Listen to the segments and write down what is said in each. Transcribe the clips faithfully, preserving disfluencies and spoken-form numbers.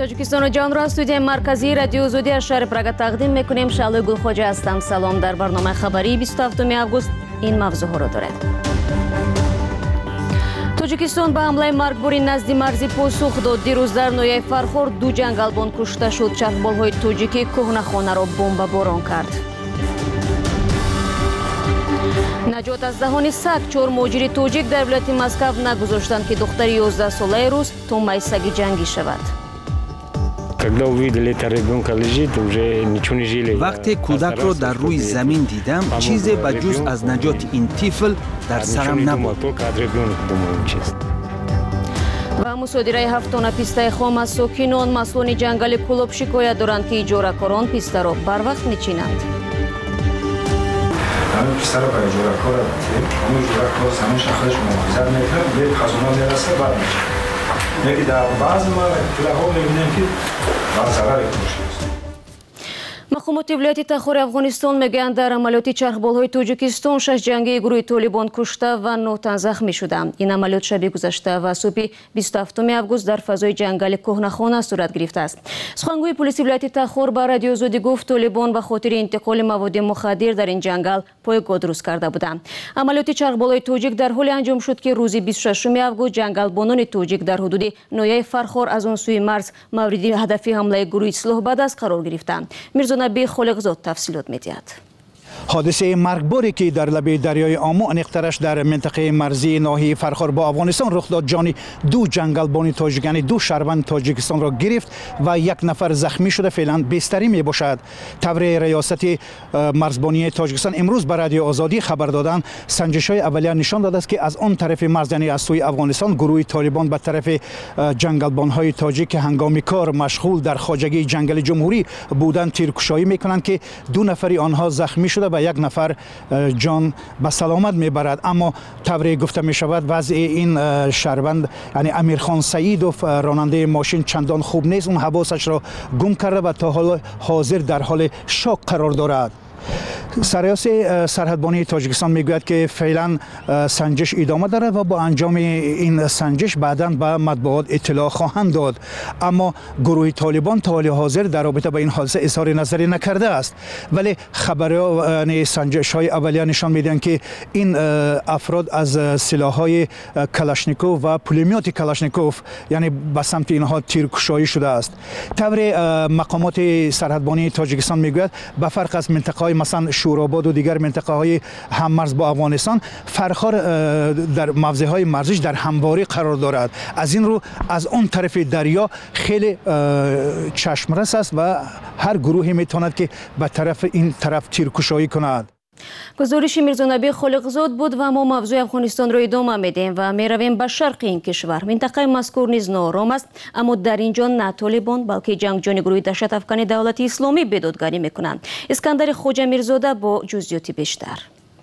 تاجیکستان و جهان را استودیوی مرکزی رادیو زودی از شهر پراگ تقدیم میکنیم. شعله گلخواجه هستم. سلام. در برنامه خبری بیست و هفتم آگوست این موضوع ها را دارد. تاجیکستان به حمله مرگباری نزد مرزی پاسخ داد. دیروز در نویای فرخور دو جنگلبان کشته شد. چرخبال‌های تاجیکی کهنه‌خانه را بمب باران کرد. نجات از دهان سگ. چهار مهاجر تاجیک در ولایت مسکو نگذاشتند که دختر یازده ساله روز تومه سگ جنگی شود. وقتی کودک را در روی زمین دیدم چیزی به جز از نجات این طفل در سرم نبود. و مصادره هفتانه پیسته خام از ساکنان مسئولان جنگل کلوب شکایت دارند که اجاره‌کاران پیسته را بر وقت میچینند. همین پیسته را برای اجاره‌کار دادیم. همون اجاره‌کار همین شخصش محافظت میکنه، به خزانه میرسه بعد میشه. یکی در بعض مواقع میبینیم که بعض ضرر کنشی است. مقامات ولایت تخار افغانستان میگویند در عملیات چرخبال‌های تاجیکستان شش جنگی گروه طالبان کشته و نه تن زخمی شدند. این عملیات شب گذشته و صبح بیست و هفتم آگوست در فضای جنگل کهنه‌خانه صورت گرفته است. سخنگوی پلیس ولایت تخار به رادیو زودی گفت طالبان به خاطر انتقال مواد مخدر در این جنگل پایگاه درست کرده بودند. عملیات چرخبال‌های تاجیک در حالی انجام شد که روز بیست و ششم آگوست جنگلبانان تاجیک در حدود نویای فرخور از آن سوی مرز مورد هدف حمله گروه اصلاح بعد قرار گرفتند. نبی خالقزاد تفصیلات می‌دهد. حادثه مرگباری که در لبه دریای آمو انقطارش در منطقه مرزی ناحیه فرخور با افغانستان رخ داد جان دو جنگلبان تاجیک یعنی دو شهروند تاجیکستان را گرفت و یک نفر زخمی شده فعلا بستری می باشد. طور ریاست مرزبانی تاجیکستان امروز به رادیو آزادی خبر دادند سنجش های اولیه نشان داده است که از آن طرف مرز یعنی از سوی افغانستان گروه طالبان به طرف جنگلبان های تاجیک که هنگام کار مشغول در خواجگی جنگل جمهوری بودند تیرکشایی میکنند که دو نفری آنها زخمی شده و یک نفر جان به سلامت میبرد. اما طوری گفته می شود وضع این شهروند یعنی امیرخان سعیدوف راننده ماشین چندان خوب نیست. اون حواسش را گم کرده و تا حال حاضر در حال شوک قرار دارد. سرایاس سرحدبانی تاجیکستان میگوید که فعلا سنجش ادامه دارد و با انجام این سنجش بعداً به مطبوعات اطلاع خواهند داد. اما گروه طالبان تا حال حاضر در رابطه با این حادثه اظهار نظری نکرده است، ولی خبرهای سنجش های اولیه نشان میدن که این افراد از سلاح های کلاشنیکوف و پولمیوت کلاشنیکوف یعنی به سمت اینها تیرکشایی شده است. طور مقامات سرحدبانی تاجیکستان میگوید به فرق از منطقه های مثلا شوراباد و دیگر منطقه های هممرز با افغانستان فرخار در موضع های مرزیش در همواری قرار دارد. از این رو از اون طرف دریا خیلی چشمرس است و هر گروهی میتواند که به طرف این طرف تیرکشایی کند. گزارش میرزانبی خالقزاد بود و ما موضوع افغانستان را ادامه میدیم و میرویم به شرق این کشور. منطقه مذکور نیز ناآرام است، اما در اینجا نه طالبان بلکه جنگجویان گروه دهشت افکن دولت اسلامی بیدادگری میکنند. اسکندر خواجه میرزاده با جزئیات بیشتر.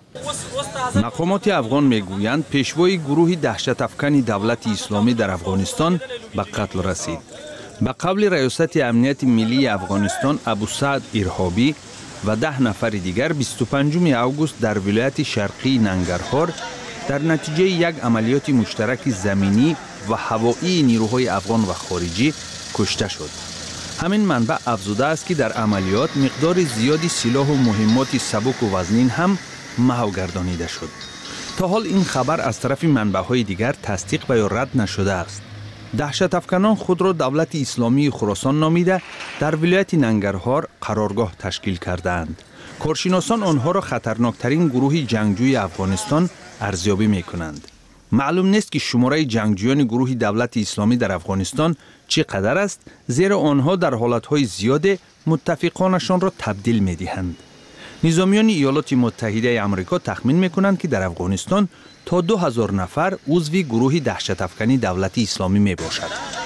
مقامات افغان میگویند پیشوای گروه دهشت افکن دولت اسلامی در افغانستان به قتل رسید. به قول ریاست امنیت ملی افغانستان ابو سعد ارهابی و ده نفر دیگر بیست و پنجم آگوست در ولایت شرقی ننگرهار در نتیجه یک عملیات مشترک زمینی و هوایی نیروهای افغان و خارجی کشته شد. همین منبع افزوده است که در عملیات مقدار زیادی سلاح و مهمات سبک و وزنین هم محو گردانیده شد. تا حال این خبر از طرف منبع‌های دیگر تصدیق و یا رد نشده است. دهشت افکنان خود را دولت اسلامی خراسان نامیده در ولایت ننگرهار قرارگاه تشکیل کردند. کارشناسان آنها را خطرناکترین گروه جنگجوی افغانستان ارزیابی می کنند. معلوم نیست که شماره جنگجویان گروه دولت اسلامی در افغانستان چقدر است، زیرا آنها در حالتهای زیاد متفقانشان را تبدیل می دهند. نظامیان ایالات متحده آمریکا تخمین می کنند که در افغانستان تا دو هزار نفر عضو گروه دهشت افکنی دولت اسلامی می باشد.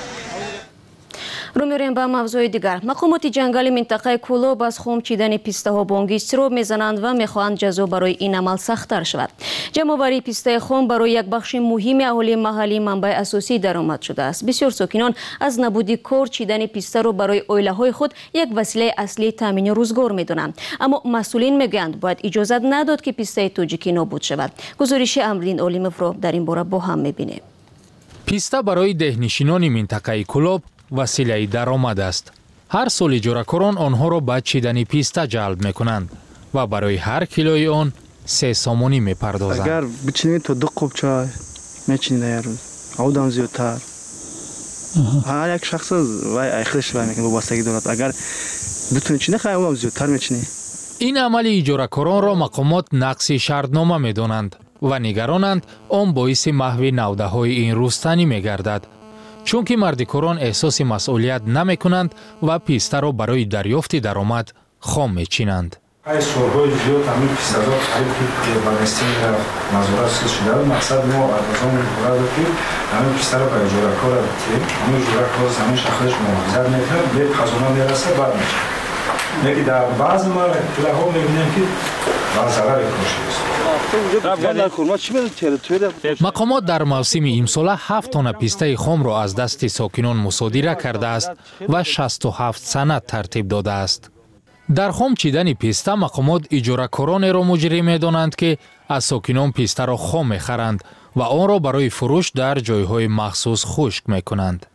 رو میریم به موضوع دیگر. مقامات جنگل منطقه کلوب از خم چیدن پیسته ها بانگی استراب میزنند و میخواهند جزا برای این عمل سخت‌تر شود. جمع‌آوری پیسته خم برای یک بخش مهم اهالی محلی منبع اساسی درآمد شده است. بسیار ساکنان از نبودی کار چیدن پیسته را برای عائله‌های خود یک وسیله اصلی تامین روزگار میدونند. اما مسئولین میگویند باید اجازه نداد که پیسته تاجیکی نابود شود. گزارش امرین اولیموف را در این باره با هم میبینیم. پیسته برای دهنشینان منطقه کلوب василаи даромад аст. ҳар сол иҷоракорон онҳоро ба чидани писта ҷалб мекунанд ва барои ҳар килои он се сомонӣ мепардозанд. агар бичинем то ду қоб чай мечинем дар як рӯз, авдам зиёдтар. ҳар як шахс вай айхлиш вай мекунад, вобастагӣ дорад. агар бутуни чӣ нахай авдам зиёдтар мечинем. ин амали иҷоракоронро мақомот нақси шартнома медонанд ва нигаронанд он боиси маҳви навдаҳои ин рӯстанӣ мегардад. чунки мардикорон эҳсоси масъулият намекунанд ва пистаро барои дарёфти даромад хом мечинанд. ай солҳои зиёд ҳамин пистазор қариб ба нестин назорат шуда. мақсад мо артазон бурад ки ҳамин пистаро ба иҷоракор дитем. ҳамин иҷоракор ҳамин шахсаш муҳофизат мекунад, бе қазона мераса бад мешавад. lekin در بعضی مراحل می‌بینیم که با ضرر کاشته. مقامات در موسم امسال هفت تن پیسته خام را از دست ساکنان مصادره کرده است و شصت و هفت سند ترتیب داده است. در خام چیدن پیسته مقامات اجاره‌کاران را مجری می‌دانند که از ساکنان پیسته را خام می‌خرند و آن را برای فروش در جایهای مخصوص خشک می‌کنند.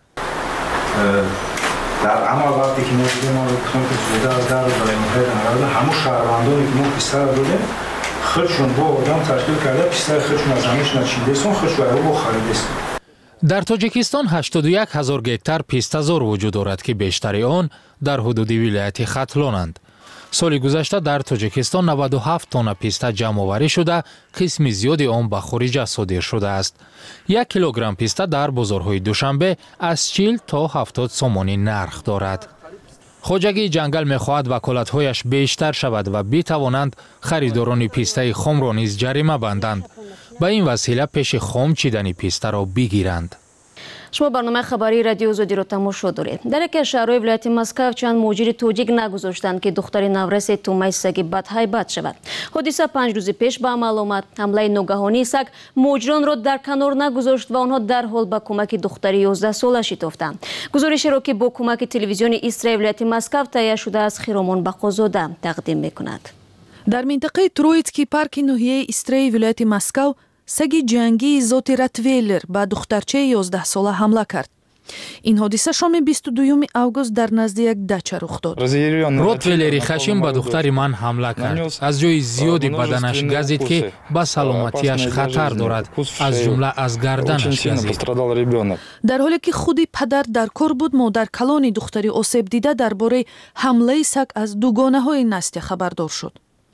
در عمل وقتی که موجود ما رو بخوام که زوده از در رو برای مقید نقرده همون شهروندانی که ما پیسته رو داده خودشون با آدم تشکیل کرده پیسته خودشون از همیشون چیده سون خودشون رو خریده است. در تاجیکستان هشتاد و یک هزار گکتار پیسته‌زار وجود دارد که بیشتری آن در حدود ولایت ختلانند. سال گذشته در تاجیکستان نود و هفت تن پیسته جمع آوری شده، قسم زیادی آن به خارج صادر شده است. یک کیلوگرم پیسته در بازارهای دوشنبه از چهل تا هفتاد سومانی نرخ دارد. خواجگی جنگل می‌خواهد وکالت‌هایش بیشتر شود و بتوانند خریداران پیسته خام را نیز جریمه بندند. به این وسیله پیش خام چیدن پیسته را بگیرند. شما برنامه خبری رادیو آزادی را تماشا دارید. در یکی از شهرهای ولایت مسکو چند مهاجر توجیک نگذاشتند که دختر نورس تومای سگ بدهیبت شود. حادثه پنج روز پیش به عمل آمد. حمله ناگهانی سگ مهاجران را در کنار نگذاشت و آنها در حال به کمک دختر یازده ساله شتافتند. گزارشی را که با کمک تلویزیون ایسترای ولایت مسکو تهیه شده از خیرامان بقازاده تقدیم می‌کند. در منطقه ترویتسکی پارک ناحیه ایسترای ولایت مسکو سگی جنگی ذات راتویلر با دخترچه یازده ساله حمله کرد. این حادثه شام بیست و دوم آگوست در نزد یک دچه رخ داد. راتویلری خشم به دختر من حمله کرد. از جای زیادی بدنش گزید که به سلامتیش خطر دارد. از جمله از گردنش گزید. در حالی که خودی پدر در کار بود، مادر کلان دختری آسیب دیده درباره حمله سگ از دوگانه های نستیا خبردار شد.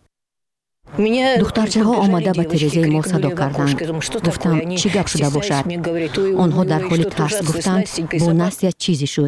دخترچه ها آمده به تریزه ما صدا کردند. گفتم چی گپ شده باشد؟ آنها در حال ترس گفتند با نستیا چیزی شد.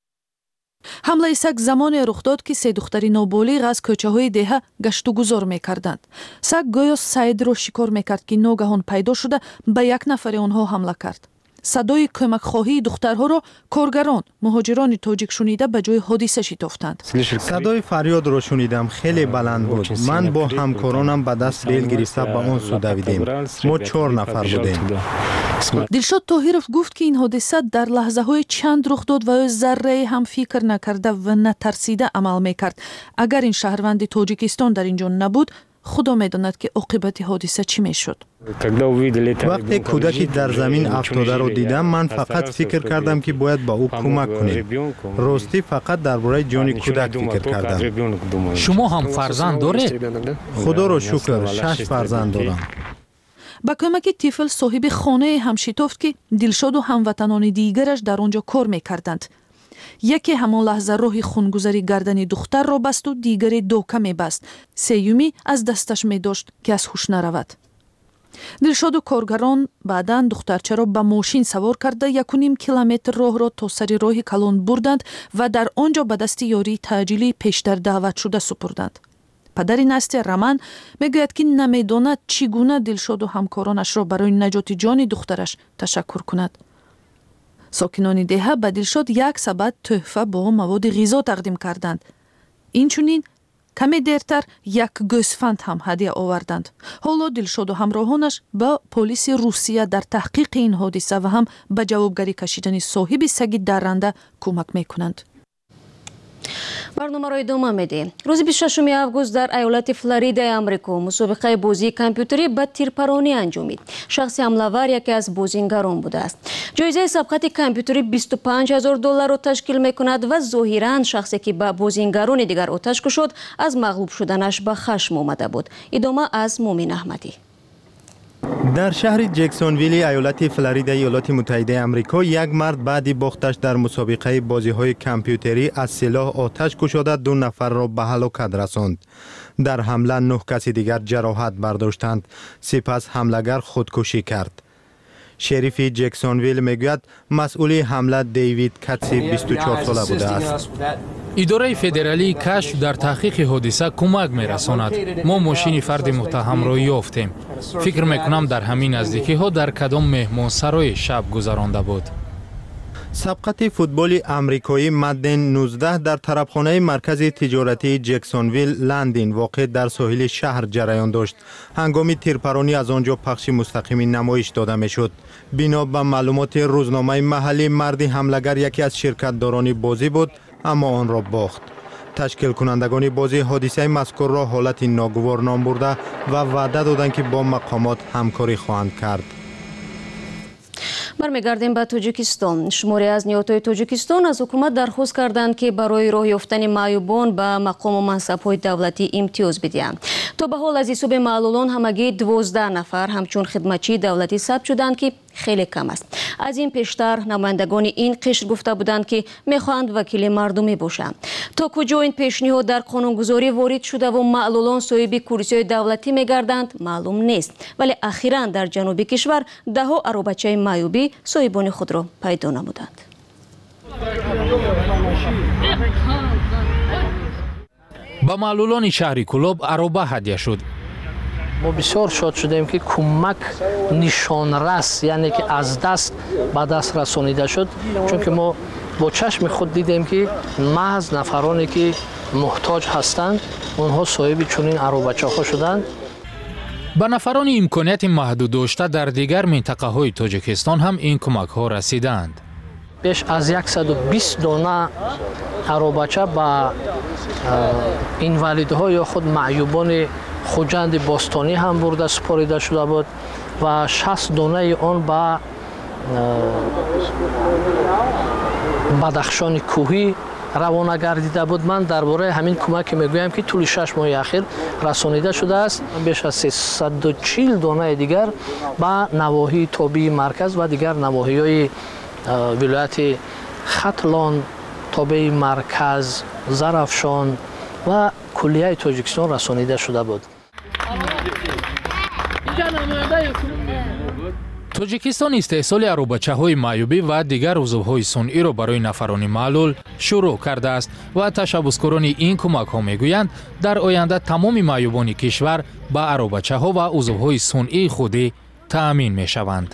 حمله سگ زمانی رخ داد که سه دختری نابالغ از کوچه های دهه گشت و گذار میکردند. سگ گویا سعید را شکار میکرد که ناگهان پیدا شده به یک نفر آنها حمله کرد. صدای کمک خواهی دخترها را کارگران مهاجران تاجیک شنیده به جای حادثه شتافتند. صدای فریاد را شنیدم، خیلی بلند بود. من با همکارانم به دست بیل گرفته به آن سو دویدیم. ما چهار نفر بودیم. دلشاد طاهرов گفت که این حادثه در لحظه های چند رخ داد و ذره هم فکر نکرده و نترسیده عمل میکرد. اگر این شهروند تاجیکستان در اینجا نبود، خدا میداند که عاقبت حادثه چی میشد. وقتی کودکی در زمین افتاده را دیدم، من فقط فکر کردم که باید با او کمک کنیم. راستی فقط درباره جان کودک فکر کردم. شما هم فرزند دارید؟ خدا را شکر شش فرزند دارم. با کمک طفل صاحب خانه هم شتافت که دلشاد و هموطنان دیگرش در آنجا کار میکردند. یکی همان لحظه راه خونگذاری گردن دختر را بست و دیگری دوکه می بست. سیومی از دستش می داشت که از هوش نرود. دلشاد و کارگران بعداً دخترچه را به ماشین سوار کرده یک و نیم کیلومتر راه را تا سر راه کلان بردند و در آنجا به دست یاری تعجیلی پیشتر دعوت شده سپردند. پدر نستیا رمان میگوید که نمیداند چگونه دلشاد و همکارانش را برای نجات جان دخترش تشکر کند. ساکنان دهه به دلشاد یک سبد تحفه با مواد غذا تقدیم کردند. اینچنین کمی دیرتر یک گوسفند هم هدیه آوردند. حالا دلشاد و همراهانش به پلیس روسیه در تحقیق این حادثه و هم به جوابگری کشیدن صاحب سگ درنده کمک میکنند. барномаро идома медиҳем. Рӯзи бисту шашуми август дар аёлати Флоридаи Амрико мусобиқаи бозии компютерӣ ба тирпаронӣ анҷомид. Шахси ҳамлавар яке аз бозингарон будааст. ҷоизаи сабқати компютерӣ бисту панҷ ҳазор долларро ташкил мекунад ва зоҳиран шахсе ки ба бозингарони дигар оташ кушод аз мағлуб шуданаш ба хашм омада буд. идома аз Мумин Аҳмадӣ. در شهر جکسونویل ایالت فلوریدا ایالات متحده آمریکا یک مرد بعد باختش در مسابقه بازی‌های کامپیوتری از سلاح آتش گشوده دو نفر را به هلاکت رساند. در حمله نه کسی دیگر جراحت برداشتند. سپس حمله‌گر خودکشی کرد. شریف جکسونویل میگوید مسئول حمله دیوید کاتسی بیست و چهار ساله بوده است. اداره فدرالی کشف در تحقیق حادثه کمک می‌رساند. ما ماشین فرد متهم را یافتیم. فکر می‌کنم در همین نزدیکی‌ها در کدام مهمانسرای شب گذرانده بود. سبقت فوتبال آمریکایی مدن نوزده در طرفخانه مرکز تجارتی جکسونویل لندین واقع در ساحل شهر جریان داشت. هنگام تیرپرانی از آنجا پخش مستقیمی نمایش داده میشد. بنا به معلومات روزنامه محلی مرد حمله‌گر یکی از شرکت‌داران بازی بود اما آن را باخت. تشکیل کنندگان بازی حادثه مذکور را حالت ناگوار نام برده و وعده دادند که با مقامات همکاری خواهند کرد. бармегардем ба тоҷикистон. шуморе аз ниҳодҳои тоҷикистон аз ҳукумат дархост карданд ки барои роҳ ёфтани маъюбон ба мақому мансабҳои давлатӣ имтиёз бидиҳанд. то ба ҳол аз ҳисоби маълулон ҳамагӣ дувоздаҳ нафар ҳамчун хидматчии давлатӣ сабт шуданд ки хеле кам аст. аз ин пештар намояндагони ин қишр гуфта буданд ки мехоҳанд вакили мардумӣ бошанд. то куҷо ин пешниҳод дар қонунгузорӣ ворид шудаву маълулон соҳиби курсиҳои давлатӣ мегарданд маълум нест, вале ахиран дар ҷануби кишвар даҳо аробачаи маъюбӣ соҳибони худро пайдо намуданд. ба маълулони шаҳри Кӯлоб ароба ҳадя шуд. ما بسیار شاد شدیم که کمک نشانرس یعنی که از دست به دست رسانیده شد، چون که ما با چشم خود دیدیم که محض نفرانی که محتاج هستند اونها صاحب چنین عروبچه‌ها شدند. به نفران امکانیت محدود داشته در دیگر منطقه‌های تاجیکستان هم این کمک‌ها رسیدند. بیش از صد و بیست دانه عروبچه با اینوالідها یا خود معیوبان خوجند باستانی هم برده سپاریده شده بود و شصت دانه آن به بدخشان کوهی روانه گردیده بود. من درباره همین کمک میگویم که طول شش ماه اخیر رسانیده شده است. بیش از سیصد و چهل دانه دیگر به نواحی تابع مرکز و دیگر نواحی‌های ولایت ختلان، تابع مرکز، زرافشان و کلیه تاجیکستان رسانیده شده بود. توجیکستان استحصال аробачаҳои маъюбӣ ва дигар узвҳои сунъиро барои нафарони маълул шурӯъ кардааст ва ташаббускорони ин кӯмакҳо мегӯянд дар оянда тамоми маъюбони кишвар ба аробачаҳо ва узвҳои сунъии худӣ таъмин мешаванд.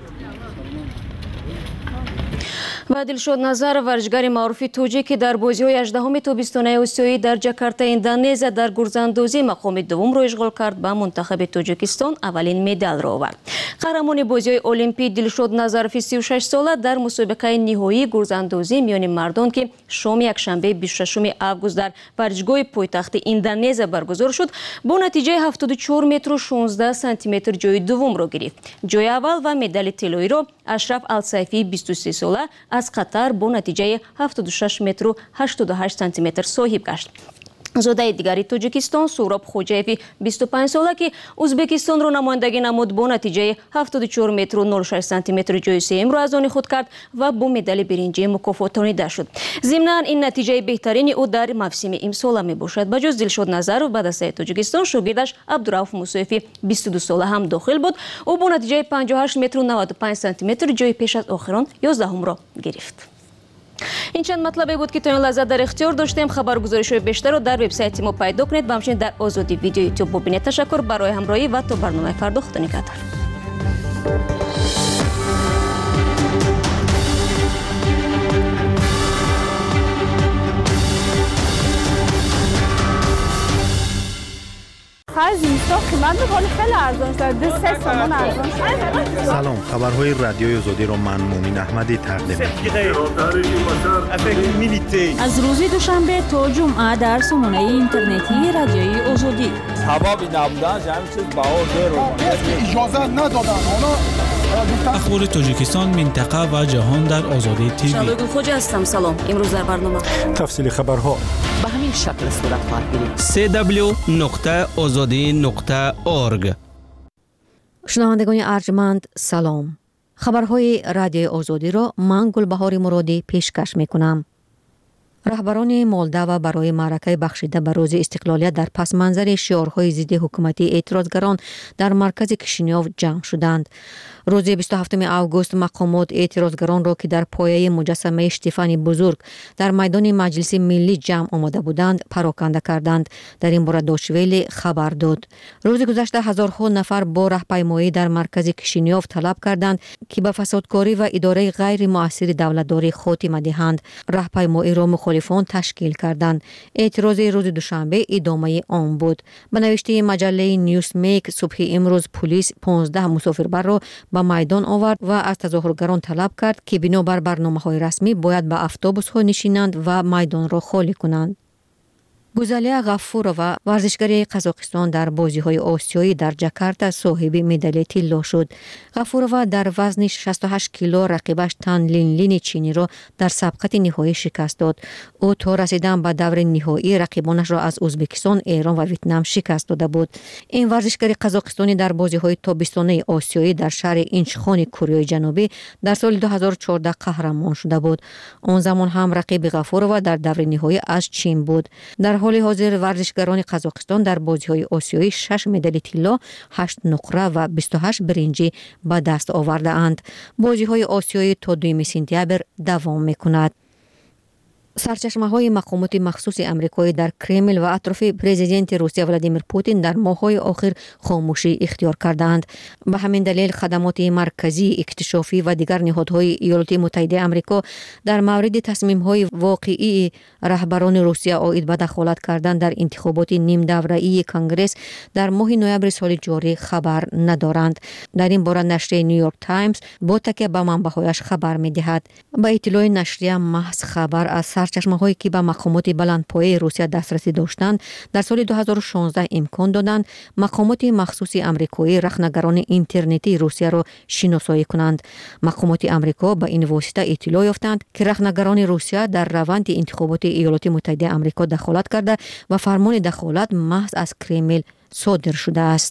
ва Дилшод Назар, варзишгари маъруфи тоҷик ки дар бозиҳои ҳаждаҳуми тобистонаи осиёӣ дар Ҷакарта, Индонезия дар гурзандозӣ мақоми дуввумро ишғол кард, ба мунтахаби Тоҷикистон аввалин медалро овард. қаҳрамони бозиҳои олимпӣ Дилшод Назарови си у шаш сола дар мусобиқаи ниҳоии гурзандозӣ миёни мардон ки шоми якшанбеи бисту шашуми август дар варзишгоҳи пойтахти Индонезия баргузор шуд, бо натиҷаи ҳафтоду чор метру шонздаҳ сантиметр ҷои дуввумро гирифт. ҷои аввал ва медали тиллоиро Ашраф Алсайфии бисту се сола аз Қатар бо натиҷаи ҳафтоду шаш метру ҳаштоду ҳашт сантиметр соҳиб гашт. зодаи дигари Тоҷикистон Суроб Хоҷаеви бисту панҷ сола ки Узбекистонро намояндагӣ намуд, бо натиҷаи ҳафтоду чор метру нол шаш сантиметр ҷои сеюмро аз они худ кард ва бо медали биринҷӣ мукофотонида шуд. зимнан ин натиҷаи беҳтарини ӯ дар мавсими имсола мебошад. ба ҷуз Дилшод Назаров ба дастаи Тоҷикистон шогирдаш Абдурауф Мусоеви бисту ду сола ҳам дохил буд. ӯ бо натиҷаи панҷоҳу ҳашт метру наваду панҷ сантиметр ҷои пеш аз охирон ёздаҳумро гирифт. ин чанд матлабе буд ки то ин лаҳза дар ихтиёр доштем. хабаргузоришҳои бештарро дар вебсайти мо пайдо кунед ва ҳамчунин дар Озодӣ видео ютуб бубинед. ташаккур барои ҳамроҳӣ ва то барномаи фардо. худо нигаҳдор. آخر زمستان قیمت میکنه خیلی ارزان شد دو سه تومن ارزان شد. سلام، خبرهای رادیوی آزادی را من مومین احمدی تقدیم می‌کنم. از روز دوشنبه تا جمعه در سامانه اینترنتی رادیوی آزادی. هوا بی نبودن همین چیز بهار داره. اجازه ندادن اونا. اخبار تاجیکستان، منطقه و جهان در آزادی تیوی. شادو خوج هستم. سلام. امروز در برنامه تفصیل خبرها به همین شکل صورت خواهد گرفت. سی دبلیو نقطه آزادی نقطه اورگ. شنوندگان ارجمند سلام. خبرهای رادیوی آزادی را من گلبهار مرادی پیشکش میکنم. رهبران مولداوا برای معرکه بخشیده به روز استقلالیت در پس منظر شعارهای ضد حکومتی اعتراضگران در مرکز کشینیوف جمع شدند. روز بیست و هفتم آگوست مقامات اعتراضگران را که در پایه مجسمه اشتفانی بزرگ در میدان مجلس ملی جمع آمده بودند پراکنده کردند. در این باره دوشویل خبر داد. روز گذشته هزارها نفر با راهپیمایی در مرکز کشینیوف طلب کردند که به فسادکاری و اداره غیر مؤثر دولتداری خاتمه دهند. راهپیمایی را مخالفان تشکیل کردند. اعتراض روز دوشنبه ادامه آن بود. به نوشته مجله نیوز میک صبح امروز پلیس پانزده مسافربر را به میدان آورد و از تظاهرگران طلب کرد که بنابر برنامه‌های رسمی باید به اتوبوس‌ها نشینند و میدان را خالی کنند. گوزالیه غفورова ورزشگر قزاقستان در بازی‌های آسیایی در جاکارتا صاحب مدال طلا شد. غفورova در وزن شصت و هشت کیلو رقیبش تن لین لین چینی را در سبقت نهایی شکست داد. او تا رسیدن به دور نهایی رقیبانش را از ازبکستان، ایران و ویتنام شکست داده بود. این ورزشگر قزاقستانی در بازی‌های تابستانه آسیایی در شهر اینچخان کره جنوبی در سال دو هزار و چهارده قهرمان شده بود. آن زمان هم رقیب غفورova در دور نهایی از چین بود. در حال حاضر ورزشگران قزاقستان در بازی‌های آسیایی شش مدال طلا، هشت نقره و بیست و هشت برنجی به دست آورده اند. بازی‌های آسیایی تا دوم سپتامبر دوام می‌کند. سرچشمه‌های مقامات مخصوص آمریکایی در کرمل و اطراف پرزیدنت روسیه ولادیمیر پوتین در ماه‌های آخر خاموشی اختیار کردند. به همین دلیل خدمات مرکزی، اکتشافی و دیگر نهادهای ایالات متحده آمریکا در مورد تصمیم‌های واقعی رهبران روسیه عاید به دخالت کردن در انتخابات نیم دوره‌ای کنگره در ماه نوامبر سال جاری خبر ندارند. در این باره نشریه نیویورک تایمز با تکیه به منبع‌هایش خبر می‌دهد. با اطلاع نشریه محض خبر از سرچشمه‌هایی که به مقامات بلندپایه روسیه دسترسی داشتند در سال دو هزار و شانزده امکان دادند مقامات مخصوص آمریکایی رخنگران اینترنتی روسیه را شناسایی کنند. مقامات آمریکا به این واسطه اطلاع یافتند که رخنگران روسیه در روند انتخابات ایالات متحده آمریکا دخالت کرده و فرمان دخالت محض از کرمل صادر شده است.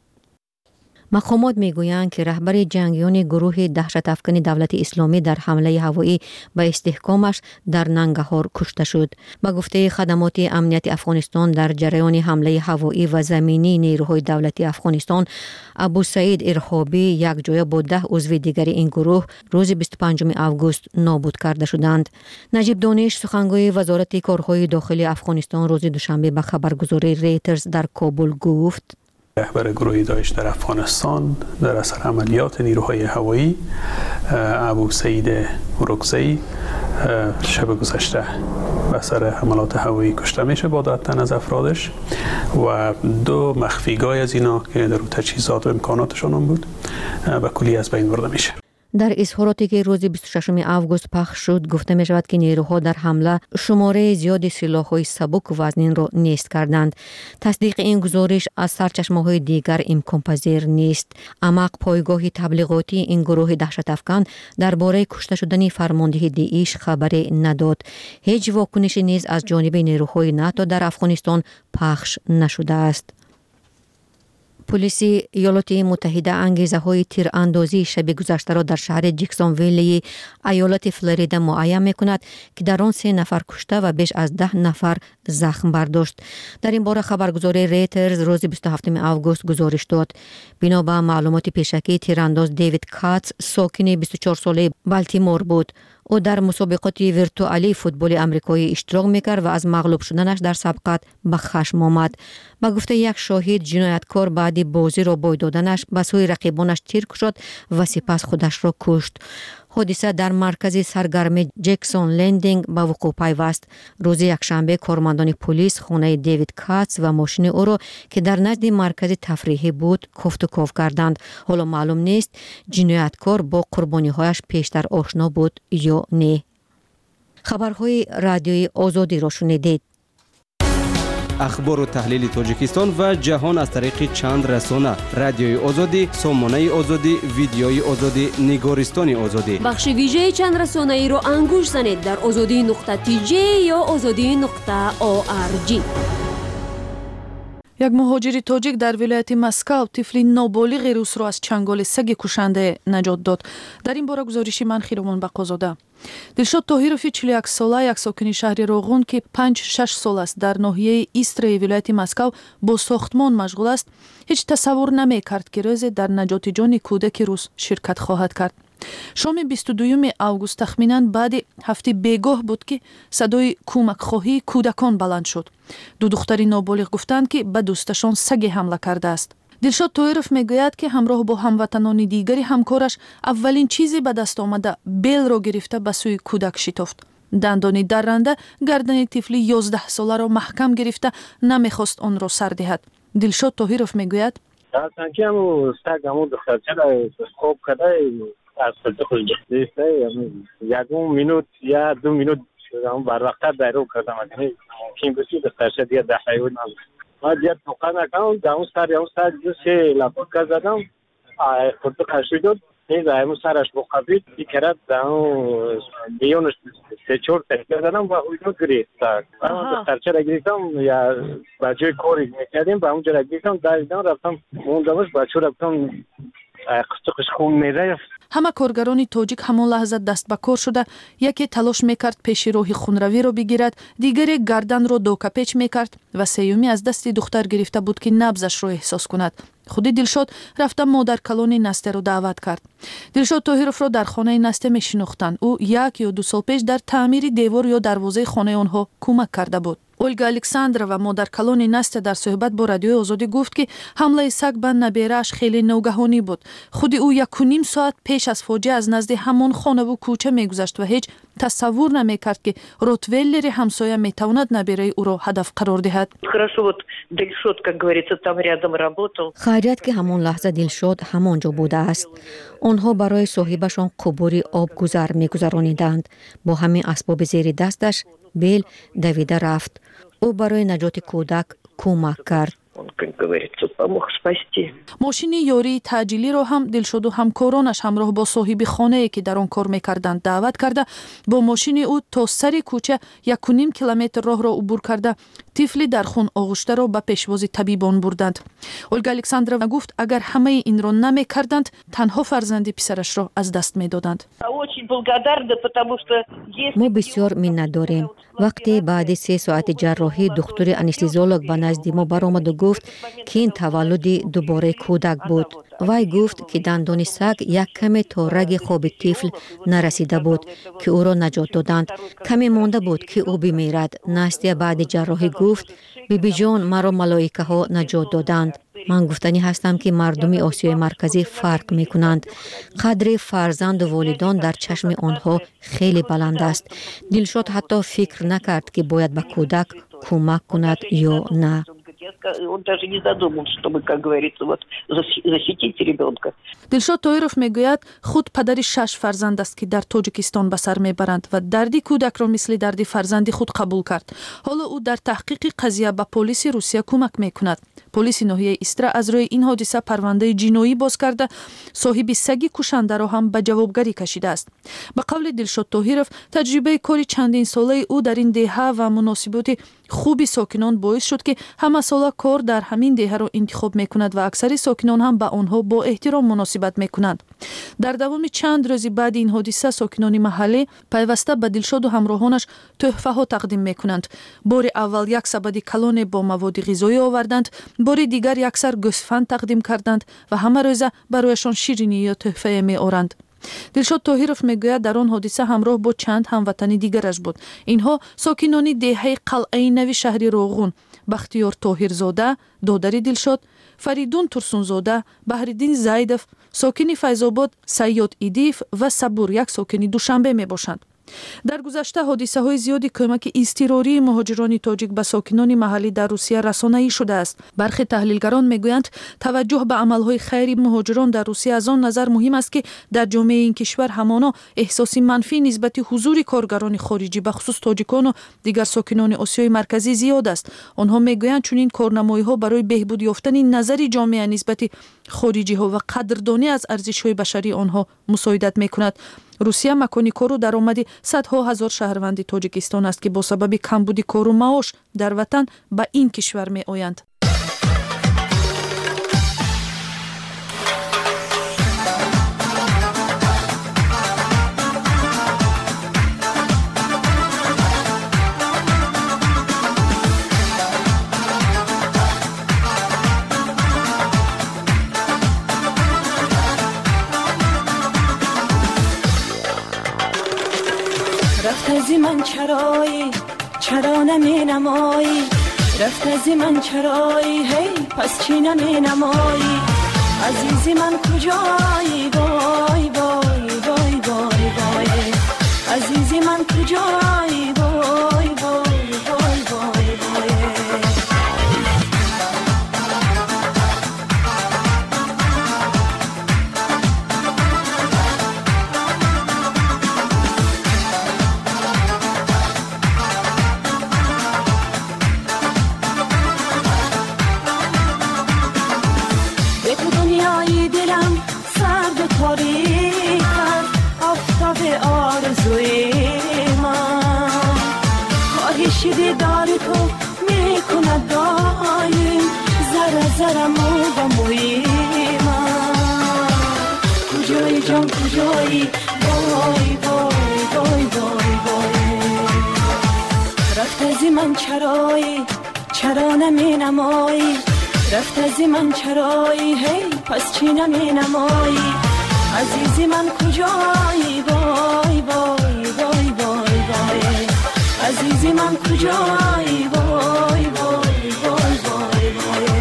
مقامات میگویند که رهبر جنگیان گروه دهشت افکن دولت اسلامی در حمله هوایی به استحکامش در ننگرهار کشته شد. با گفته خدمات امنیت افغانستان در جریان حمله هوایی و زمینی نیروهای دولتی افغانستان، ابو سعید ارهابی یک جای با ده عضو دیگر این گروه روز بیست و پنجم آگوست نابود کرده شدند. نجیب دانش سخنگوی وزارت کارهای داخلی افغانستان روز دوشنبه به خبرگزاری ریترز در کابل گفت: رهبر گروه داعش در افغانستان در اثر عملیات نیروهای هوایی ابو سعید ورکزئی شب گذشته به اثر حملات هوایی کشته میشه با ده تن از افرادش و دو مخفیگاه از اینا که در تجهیزات و امکاناتشان هم بود به کلی از بین برده میشه. در اظهاراتی که روز بیست و ششم آگوست پخش شد گفته می شود که نیروها در حمله شماره زیادی سلاح‌های سبک و وزنین را نیست کردند. تصدیق این گزارش از سرچشمه‌های دیگر امکان پذیر نیست. اما پایگاه تبلیغاتی این گروه دهشت افکن درباره کشته شدن فرمانده داعش خبری نداد. هیچ واکنشی نیز از جانب نیروهای ناتو در افغانستان پخش نشده است. پلیس ایالات متحده انگیزه های تیراندازی شب گذشته را در شهر جکسونویل ایالت فلوریدا معین می کند که در آن سه نفر کشته و بیش از ده نفر زخم برداشت. در این باره خبرگزاری ریترز روز بیست و هفتم آگوست گزارش داد. بنا به معلومات پیشکی تیرانداز دیوید کاتس ساکن بیست و چهار ساله بالتیمور بود. او در مسابقات ویرتوالی فوتبال آمریکایی اشتراک میکرد و از مغلوب شدنش در سبقت به خشم آمد. با گفته یک شاهد جنایتکار بعد بازی را بوی دادنش به سوی رقیبانش تیر شد و سپس خودش را کشت. ҳодиса дар маркази саргармии Джексон Лендинг ба вуқӯъ пайваст. рӯзи якшанбе кормандони полис хонаи Дэвид Катс ва мошини ӯро ки дар назди маркази тафриҳӣ буд кофтуков карданд. ҳоло маълум нест ҷинояткор бо қурбониҳояш пештар ошно буд ё не. хабарҳои радиои озодиро шунидед. ахбору таҳлили тоҷикистон ва ҷаҳон аз тариқи чанд расона: радиои озодӣ, сомонаи озодӣ, видеои озодӣ, нигористони озодӣ. бахши вижаи чанд расонаиро ангуш занед дар озодӣ нуқта ти ҷе ё озодӣ нуқта о ар ҷи. як муҳоҷири тоҷик дар вилояти Москав тифли ноболиғи русро аз чанголи саги кушанде наҷот дод. дар ин бора гузориши ман Хиромон Бақозода. Дилшод Тоҳирови чилу як сола, як сокини шаҳри Роғун ки панҷ шаш сол аст дар ноҳияи Истраи вилояти Москав бо сохтмон машғул аст, ҳеҷ тасаввур намекард ки рӯзе дар наҷоти ҷони кӯдаки рус ширкат хоҳад кард. шоми бисту дуюми август тахминан баъди ҳафти бегоҳ буд ки садои кӯмакхоҳии кӯдакон баланд шуд. ду духтари ноболиғ гуфтанд ки ба дӯсташон саге ҳамла кардааст. Дилшод Тоҳиров мегӯяд ки ҳамроҳ бо ҳамватанони дигари ҳамкораш аввалин чизи ба даст омада белро гирифта ба сӯи кӯдак шитофт. дандони дарранда гардани тифли ёздаҳсоларо маҳкам гирифта намехост онро сар диҳад. Дилшод Тоҳиров мегӯяд: از خودش دیسته یکم مینوت یا دو مینوت بر وقت دایرو کردم یعنی کیم بسی دستش دیگه ده حیوان ما دیگه توقع نکنم دامون سر یا سر جوشه لپک زدم خود خشیدم این دامون سرش مقابل دیگرد دامون بیونش سه چهار تکه زدم و اونو گرفت اما دستش را گرفتم یا بچه کوری میکردیم با اونجا را گرفتم دایدم رفتم موندمش بچه رفتم قصقش خون میرفت. ҳама коргарони тоҷик ҳамон лаҳза даст ба кор шуда, яке талош мекард пеши роҳи хунравиро бигирад, дигаре гарданро докапеч мекард ва сеюми аз дасти духтар гирифта буд ки набзашро эҳсос кунад. худи Дилшод рафта модаркалони Настеро даъват кард. Дилшод Тоҳировро дар хонаи Насте мешинохтанд. ӯ як ё ду сол пеш дар таъмири девор ё дарвозаи хонаи онҳо кӯмак карда буд. Ольга Александрова, модаркалони Настя, дар суҳбат бо радиои Озодӣ гуфт ки ҳамлаи саг ба наберааш хеле ногаҳонӣ буд. худи ӯ якуним соат пеш аз фоҷиа аз назди ҳамон хонаву кӯча мегузашт ва ҳеҷ тасаввур намекард ки ротвейлери ҳамсоя метавонад набераи ӯро ҳадаф қарор диҳад. хайрият ки ҳамон лаҳза Дилшод ҳамон ҷо будааст. онҳо барои соҳибашон қубури обгузар мегузарониданд. бо ҳамин асбоби зери дасташ бел давида рафт. ӯ барои наҷоти кӯдак кӯмак кард. мошини ёрии таъҷилиро ҳам Дилшоду ҳамкоронаш ҳамроҳ бо соҳиби хонае ки дар он кор мекарданд даъват карда, бо мошини ӯ то сари кӯча якуним километр роҳро убур карда тифли дар хун оғуштаро ба пешвози табибон бурданд. Ольга Александрова гуфт, агар ҳамаи инро намекарданд, танҳо фарзанди писарашро аз даст медоданд. мо бисёр миннат дорем. вақте баъди се соати ҷарроҳӣ духтури анестезиолог ба назди мо баромаду гуфт ки ин таваллуди дубораи кӯдак буд. вай гуфт ки дандони саг як каме то раги хоби тифл нарасида буд ки ӯро наҷот доданд. каме монда буд ки ӯ бимерад. Настя баъди ҷарроҳӣ гуфт: бибиҷон, маро малоикаҳо наҷот доданд. ман гуфтанӣ ҳастам ки мардуми Осиёи марказӣ фарқ мекунанд. қадри фарзанду волидон дар чашми онҳо хеле баланд аст. Дилшод ҳатто фикр накард ки бояд ба кӯдак кӯмак кунад ё на. Он даже не задумал, чтобы, как говорится, вот защитить ребенка. Дилшод Тоҳиров мегӯяд, худ падари шаш фарзанд аст ки дар Тоҷикистон ба сар мебаранд ва дарди кӯдакро мисли дарди фарзанди худ қабул кард. ҳоло ӯ дар таҳқиқи қазия ба полиси Русия кӯмак мекунад. полиси ноҳияи Истра аз рӯи ин ҳодиса парвандаи ҷиноӣ боз карда, соҳиби саги кушандаро ҳам ба ҷавобгарӣ кашидааст. ба қавли Дилшод Тоҳиров, таҷрибаи кори чандин солаи ӯ дар ин деҳа ва муносиботи хуби сокинон боис шуд ки ҳама сола кор дар ҳамин деҳаро интихоб мекунад ва аксари сокинон ҳам ба онҳо бо эҳтиром муносибат мекунанд. дар давоми чанд рӯзи баъди ин ҳодиса сокинони маҳаллӣ пайваста ба Дилшоду ҳамроҳонаш тӯҳфаҳо тақдим мекунанд. бори аввал як сабади калоне бо маводи ғизоӣ оварданд, бори дигар яксар гӯсфанд тақдим карданд ва ҳама рӯза барояшон ширинӣ ё тӯҳфае меоранд. دلشاد طاهرов میگوید در آن حادثه همراه با چند هموطن دیگرش بود. اینها ساکنان دهه قلعه نوی شهر روغون، بختیار طاهرزاده دادر دلشاد، فریدون ترسونزاده، بهرالدین زیدов ساکن فیض‌آباد، سیاد ایدیف و صبور یک ساکن دوشنبه می باشند. در گذشته حادثه های زیادی کمک اضطراری مهاجران تاجیک به ساکنان محلی در روسیه رسانه‌ای شده است. برخی تحلیلگران میگویند توجه به عملهای خیری مهاجران در روسیه از آن نظر مهم است که در جامعه این کشور همانا احساس منفی نسبت حضور کارگران خارجی به خصوص تاجیکان و دیگر ساکنان آسیای مرکزی زیاد است. آنها میگویند چون این کارنمایی‌ها برای بهبود یافتن نظر جامعه نسبت خارجی ها و قدردانی از ارزش‌های بشری آنها مساعدت میکند. روسیه مکانی کار و درآمد صدها هزار شهروند تاجیکستان است که با سبب کمبود کار و معاش در وطن به این کشور می آیند. رفت از من چرایی چرا نمی نمایی، رفت از من چرایی هی پس چی نمی نمایی، عزیزی من کجایی وای وای وای وای وای، عزیزی من کجایی وای وای وای وای وای. دیدار تو میکند دایم زره زره مو و موی من، کجایی جان کجایی وای وای وای وای وای. رفت از من چرایی چرا نمی نمایی، رفت از من چرایی هی پس چی نمی نمایی، عزیزی من کجایی وای وای وای وای وای، عزیزی من کجایی وای وای وای وای وای.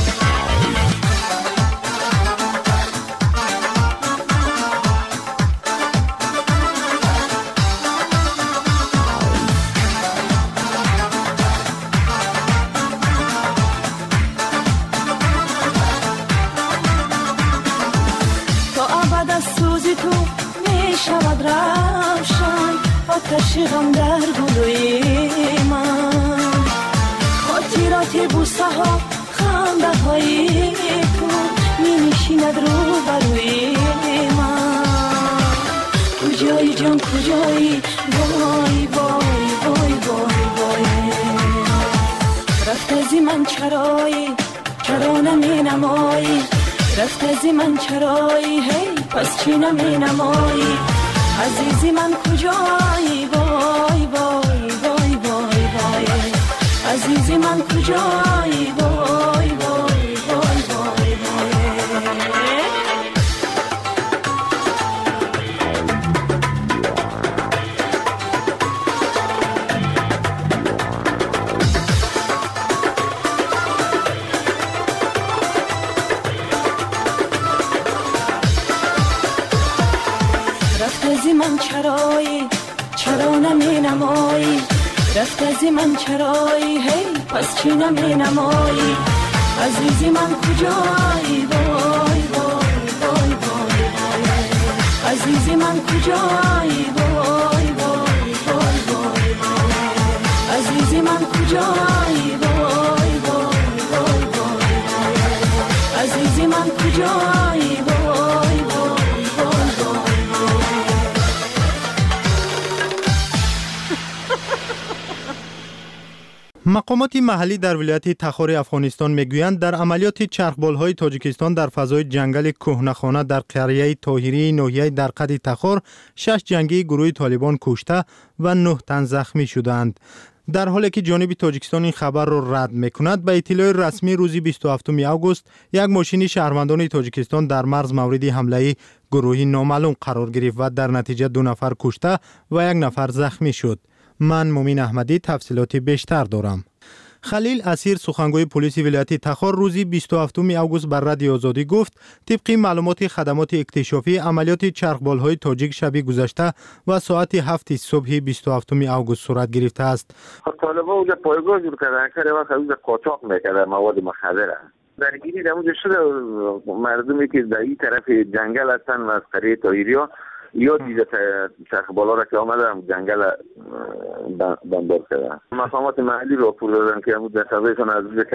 تا ابد از سوزی تو می شود روشن آتش غم در گلوی من، خاطرات بوسه ها خنده های تو می نشیند رو بروی من، کجایی جان کجایی وای وای وای وای وای. رفت از من چرایی چرا نمی نمایی، رفت از من چرایی هی پس چی نمی نمایی، عزیزی من کجایی وای وای وای وای وای، عزیزی من کجایی وای وای وای وای وای. رفت از من چرایی چرا نمی نمایی، رفت از من چرایی هی پس چی نمی نمایی، عزیزی من کجایی وای وای وای وای وای، عزیزی من کجایی وای وای وای وای وای، عزیزی من کجایی وای وای وای وای وای، عزیزی من کجایی وای وای وای وای. مقامات محلی در ولایت تخار افغانستان میگویند در عملیات چرخبال‌های تاجیکستان در فضای جنگل کهنه‌خانه در قریه طاهری ناحیه درقد تخار شش جنگی گروه طالبان کشته و نه تن زخمی شدند. در حالی که جانب تاجیکستان این خبر را رد می‌کند، به اطلاع رسمی روز بیست و هفتم آگوست یک ماشین شهروندان تاجیکستان در مرز مورد حمله گروهی نامعلوم قرار گرفت و در نتیجه دو نفر کشته و یک نفر زخمی شد. من مومین احمدی تفصیلات بیشتر دارم. خلیل اسیر سخنگوی پلیس ولایت تخار روزی بیست و هفتم آگوست بر رادیو آزادی گفت طبق معلومات خدمات اکتشافی عملیات چرخبال‌های تاجیک شب گذشته و ساعت هفت صبح بیست و هفتم آگوست صورت گرفته است. طالبان اونجا پایگاه جور کردن که وقت اونجا قاچاق میکردن مواد مخدر. درگیری در اونجا شده، مردمی که در این طرف جنگل هستن و از قریه تاهیریا یا دیده چرخبالا را که آمدن جنگل بمبار کردن. مقامات محلی راپور دادن که در سویشان از روز